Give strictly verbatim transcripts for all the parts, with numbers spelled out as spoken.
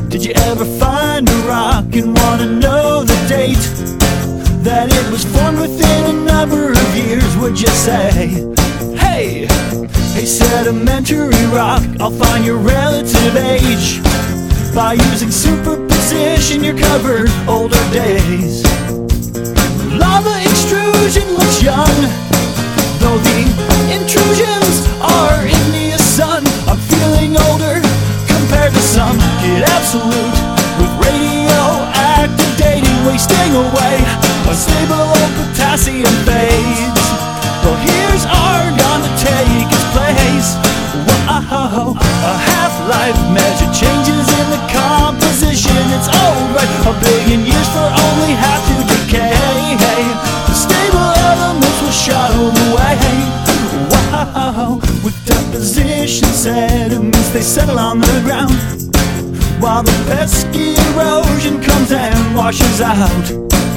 Did you ever find a rock and wanna know the date that it was formed within a number of years? Would you say, hey, hey sedimentary rock, I'll find your relative age by using superposition, you're covered older days. Lava extrusion looks young, though the intrusions are in the sun. I'm feeling older compared to some. Get absolute with radioactive dating, wasting away unstable old potassium fades. Well, here's argon to take its place. Whoa, a half-life measure changes in the composition. It's old, right? A billion years for only half to decay. The stable elements will show the way. Wow, with deposition sediments, they settle on the ground, while the pesky erosion comes and washes out.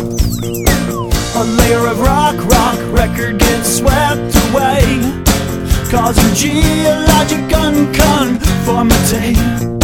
A layer of rock, rock record gets swept away, causing geologic unconformity.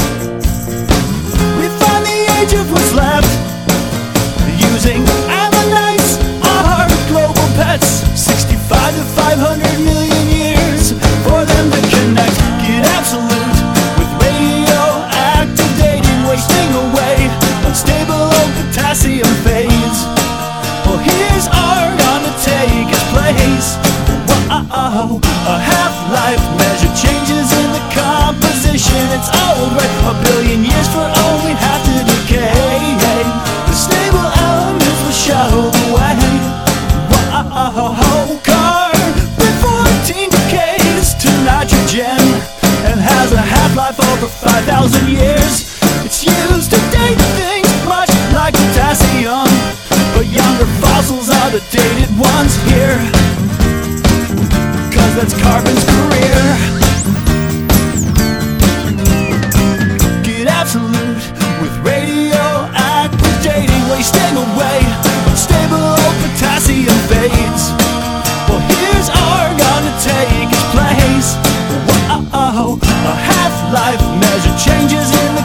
We find the age of what's left, using ammonites, our global pets. Sixty-five to five hundred million years for them to connect. Get absolute with radioactive dating, wasting away unstable old potassium fades. Well, here's argon to take its place. Whoa, a half-life measure changes in the composition. It's old, right? A billion years for only half to decay. The stable elements will show the way. Whoa, carbon fourteen decays to nitrogen and has a half-life over five thousand years. It's used to date things much like potassium, but younger fossils are the dated ones here, 'cause that's carbon's career. Get absolute with radioactive dating, wasting away unstable old potassium fades. Well, here's argon to take its place. Whoa, a half-life measure changes in